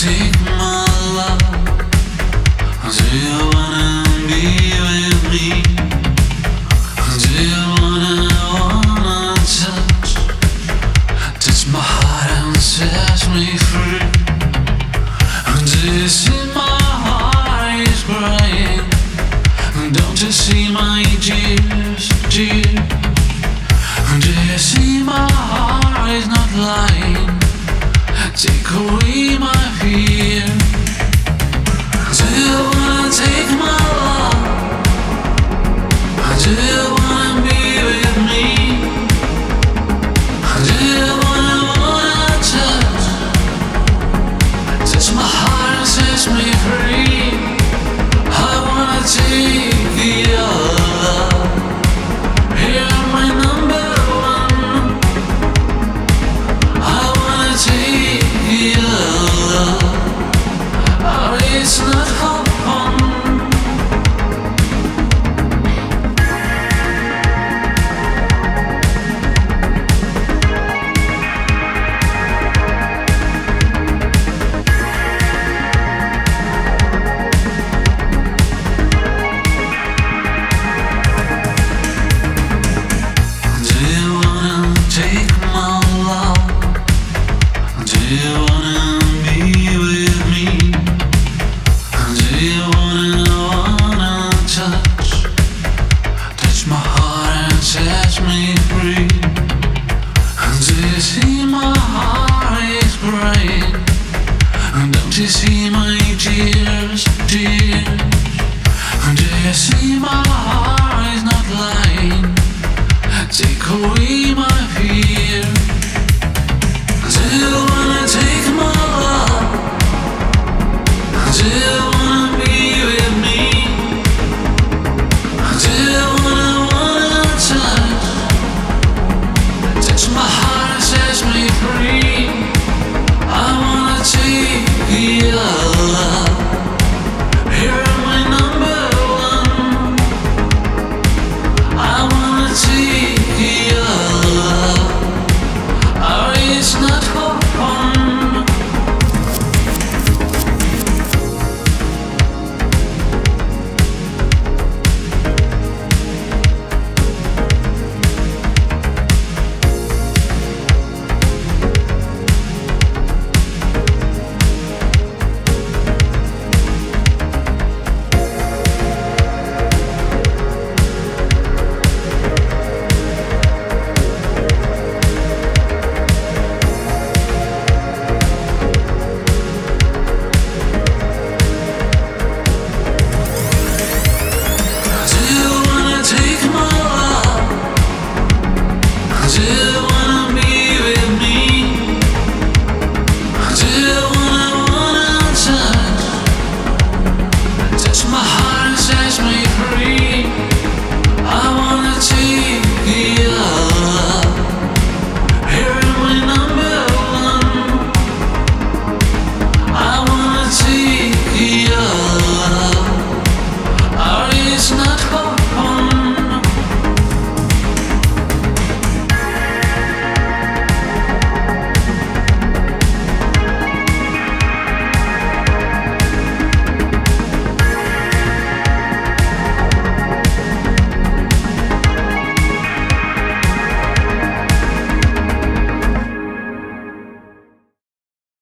take my love? Do you wanna be with me? Do you wanna touch my heart and set me free? Do you see my heart is crying? Don't you see my tears, tears? Do you see my heart is not lying? Take away my fear. Do you wanna take my love? Do you wanna be with me? Do you wanna touch my heart and set me free? I wanna take your love. You're my number one. I wanna take your love. Oh, it's not fun. Do you wanna take my love? Do you wanna be with me? Do you wanna touch my heart and set me free? Do you see my heart is crying? Don't you see my tears, tears? Do you see my heart is not lying? Take away my